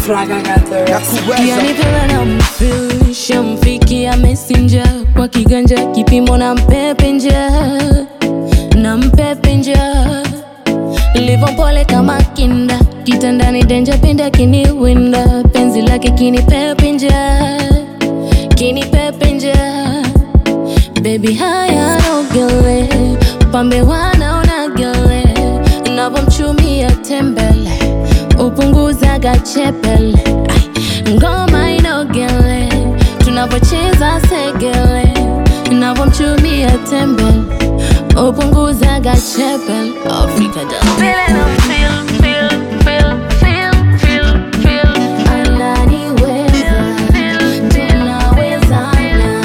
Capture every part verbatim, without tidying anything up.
Yani vile namfeel shamfikia messenger kwa kiganja kipimo na mpepe nja na mpepe nja livo pole kama kinda kitandani denja pinda kini winda penzi lake kini pepe nja kini pepe nja baby haya nogele pambe wanaona gele navomchumia tembele upunguza gachepele ngoma inogele tunavocheza segele navomchumia tembele upunguza gachepele Afrika da feel it, feel, feel, feel, feel, feel, feel ananiweza tunawezana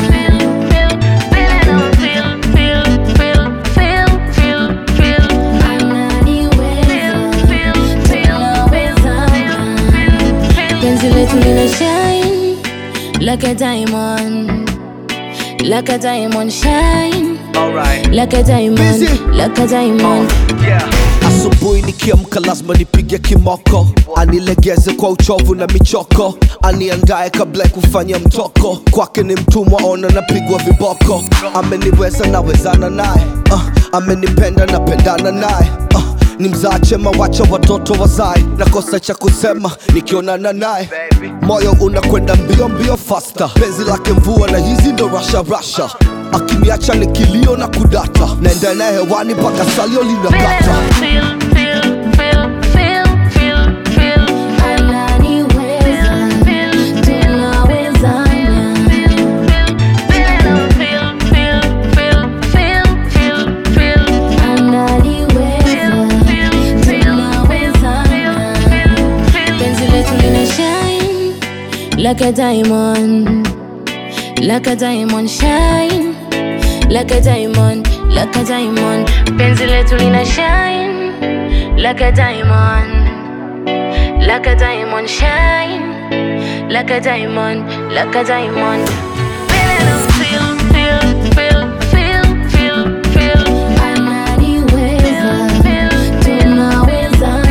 penzi letu lina shine like a diamond, like a diamond shine. Alright. Like a diamond, Busy. like a diamond. Oh, yeah. Asubuhi nikiamka lazima nipige kimoko, anilegeze kwa uchovu na michoko, aniandae kabla kufanya mtoko. Kwake ni mtumwa, ona napigwa viboko. Ameniweza nawezana naye, uh, amenipenda napendana naye, uh, ni mzaa chema wacha watoto wazai. Nakosa cha kusema nikionana naye, moyo unakwenda mbio mbio faster. Penzi lake mvua na hizi ndo rasha rasha, akiniacha ni kilio na kudata, naenda naye hewani mpaka salio linakata. Like a diamond, like a diamond shine, like a diamond, like a diamond. Penzi letu lina shine, like a diamond, like a diamond shine, like a diamond, like a diamond. Feel, feel, feel, feel, feel, feel. Ananiweza, tunawezana.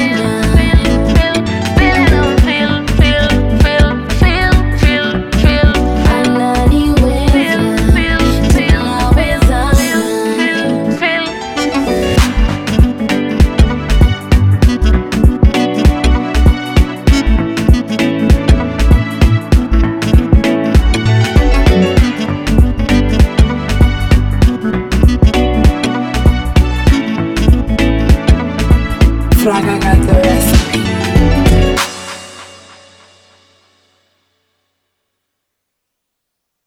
Fragagata.